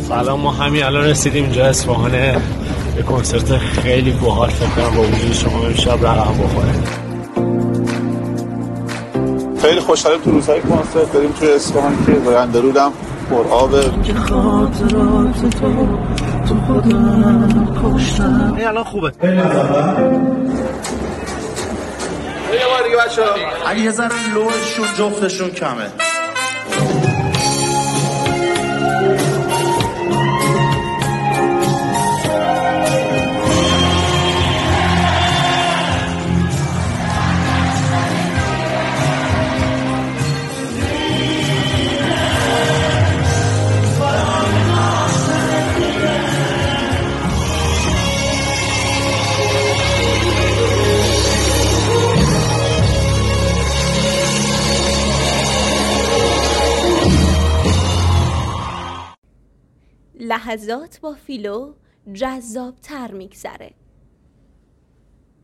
سلام، ما همین الان رسیدیم اینجا اصفهان. یه کنسرت خیلی باحال فکر کنم با وجود شما امشب رقم بخوره. خیلی خوشحالم تو روزهای کنسرت داریم توی اصفهان که زاینده رودم پر آبه. این الان خوبه. یه بار دیگه بچه‌ها اگه یه ذره لوشون جفتشون کمه. لحظات با فیلو جذاب‌تر می‌گذره.